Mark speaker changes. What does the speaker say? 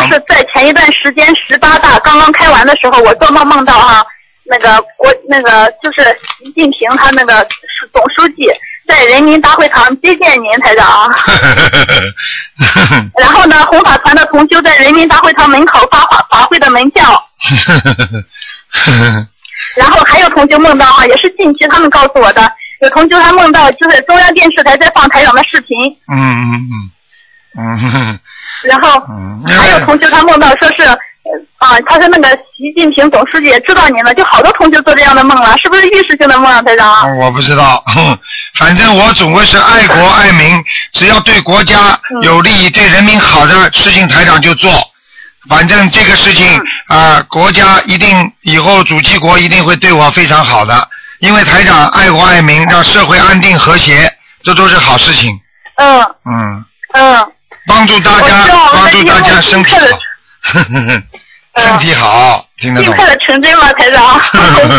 Speaker 1: 就是在前一段时间18大刚刚开完的时候，我做梦梦到就是习近平他那个总书记在人民大会堂接见您，台长。然后呢，弘法团的同修在人民大会堂门口发法会的门叫。然后还有同修梦到也是近期他们告诉我的，有同修他梦到就是中央电视台在放台长的视频。然后还有同修他梦到说是他说那个习近平总书记也知道您了，就好多同修做这样的梦了，是不是预示性的梦啊，台长？
Speaker 2: 我不知道，反正我总归是爱国爱民，只要对国家有利、对人民好的事情，台长就做。反正这个事情国家一定以后主席国一定会对我非常好的，因为台长爱国爱民，让社会安定和谐，这都是好事情。帮助大家身体好。身体好，听得懂。
Speaker 1: 尽快的成真了，台长。